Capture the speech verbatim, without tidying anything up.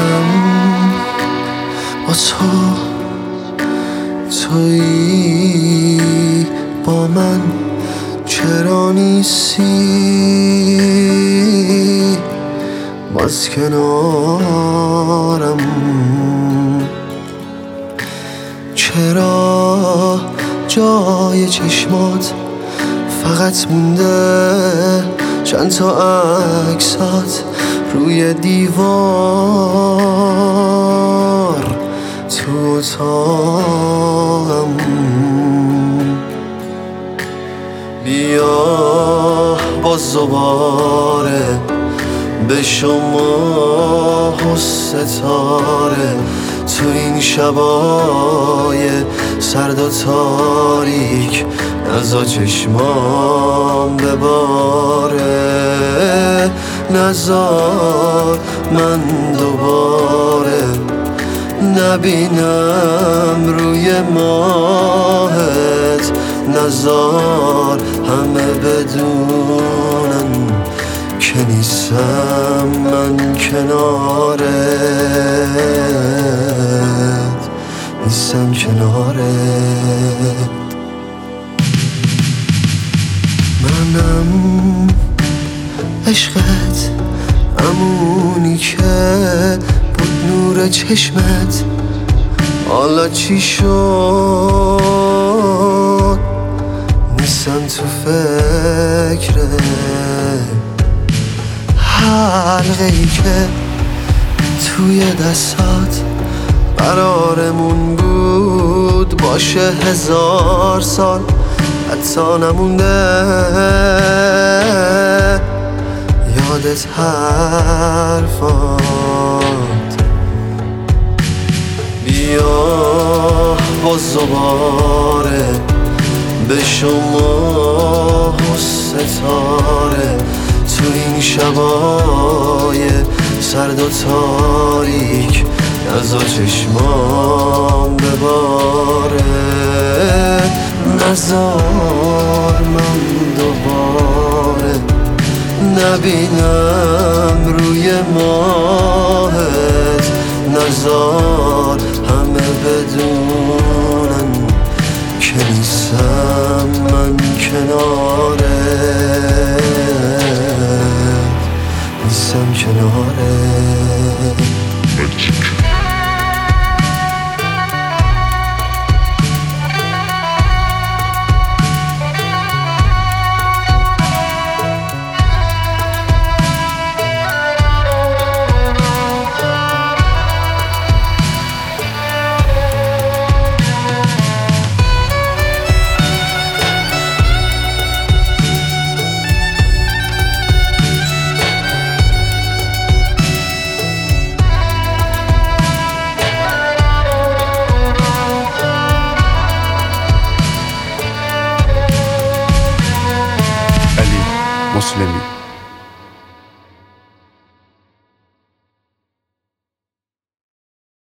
منم با تو، تویی با من، چرا نیستی باز کنارم؟ چرا جای چشمات فقط مونده چند تا عکسات روی دیوار تو اتاقم؟ بیا باز دوباره به شما و ستاره تو این شبای سرد و تاریک نزا چشمام بباره، نزار من دوباره نبینم روی ماهت، نزار همه بدونن که نیستم من کنارت، نیستم کنارت. منم عشقت، همونی که بود نور چشمت، حالا چی شد؟ نیستم تو فکرت. حلقه ای که توی دستات قرارمون بود باشه هزار سال، حتی نمونده یادت حرفات. بیا باز دوباره به شما و ستاره تو این شبای سرد و تاریک نزا چشمام بباره، نزار من دوباره نبینم روی ماهت، نزار همه بدونن که نیستم من کنارت، نیستم کنارت. علی مسلمی.